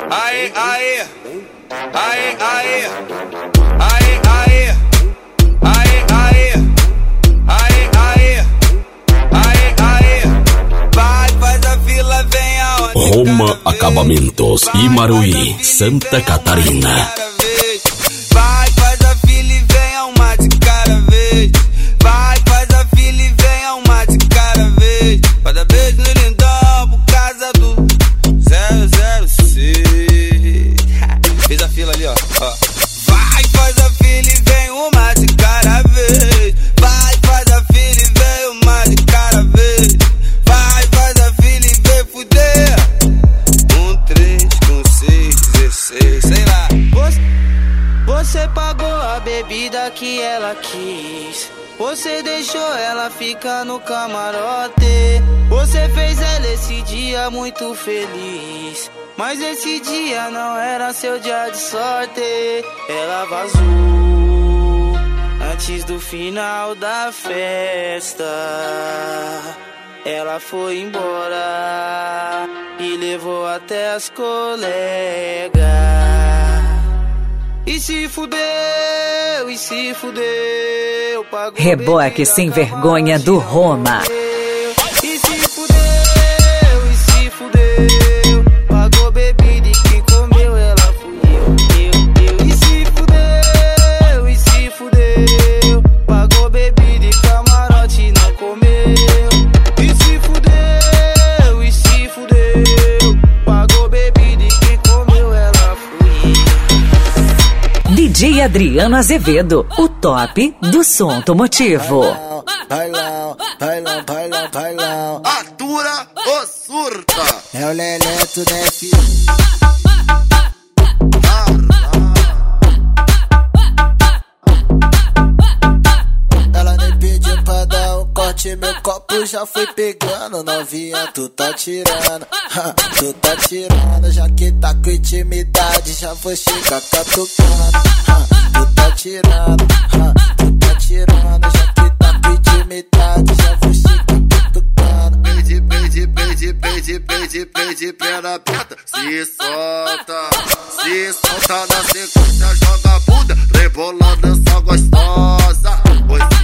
Aê, aê, aê, aê, aê, aê, aê, aê, aê, aê, aê, aê. Vai, faz a fila, vem aonde. Roma Acabamentos, Imaruí, Santa Catarina. Vai, faz a fila e vem uma de cada vez. Vai, faz a fila e vem uma de cada vez. Vai dar beijo no lindão por causa do 006. Fez a fila ali, ó. Vai, faz a fila e vem uma de cada vez. Vai, faz a fila e vem uma de cada vez. Vai, faz a fila e vem fuder. 1, 3, com 6, 16, sei lá. Você pagou a bebida que ela quis. Você deixou ela ficar no camarote. Você fez ela esse dia muito feliz. Mas esse dia não era seu dia de sorte. Ela vazou antes do final da festa. Ela foi embora e levou até as colegas. E se fudeu, e se fudeu. Reboque sem vergonha do Roma. E se fudeu, e se fudeu. Pagou bebida e quem comeu ela fui eu. E se fudeu, e se fudeu. Pagou bebida e camarote não comeu. E se fudeu, e se fudeu. Pagou bebida e quem comeu ela fui eu. DJ Adriano Azevedo, o top do som automotivo. Bailão, bailão, bailão, bailão. Atura ou surta? É o Leleto, né, filho? Ela nem pediu pra dar um corte, meu copo já foi pegando. Novinha, tu tá tirando, tu tá tirando. Já que tá com intimidade, já vou chegar catucando. Tu tá tirando, tu tá tirando. Já que tá com intimidade, já vou chegar catucando. Pede, pede, pede, pede, pede, pede, perna aberta. Se solta na sequência, joga a bunda, rebolando só gostosa. Pois